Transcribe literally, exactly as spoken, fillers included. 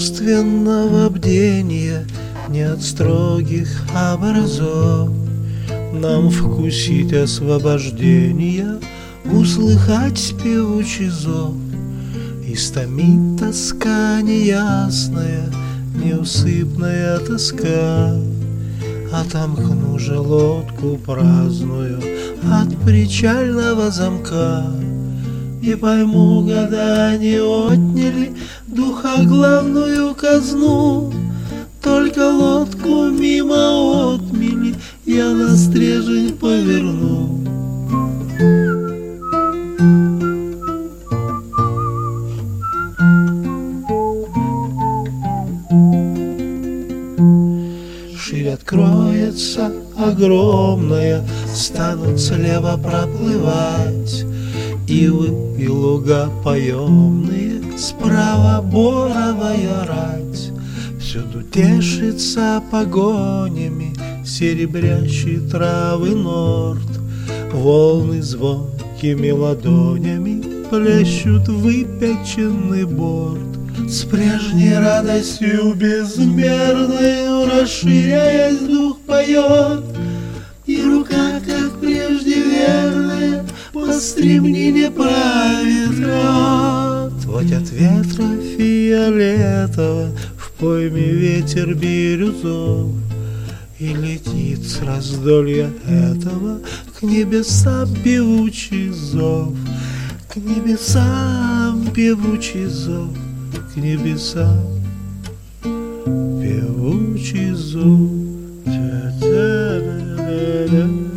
чувственного бдения, не от строгих образов. Нам вкусить освобождения, услыхать певучий зов. Истомит тоска неясная, неусыпная тоска. Отомкну же лодку праздную от причального замка, и пойму, года не отняли духа главную казну. Только лодку мимо отмели я на стрежень поверну. Ширь откроется огромная, станут слева проплывать ивы и луга поемные, справа боровая рать. Всюду тешится погонями серебрящий травы норд. Волны звонкими ладонями плещут выпеченный борт. С прежней радостью безмерной, расширяясь, дух поет, и рука, как прежде верная, по стремнине правит рот. Вот от ветра фиолетового в пойме ветер бирюзов, и летит с раздолья этого к небесам певучий зов, к небесам певучий зов, к небесам певучий зов.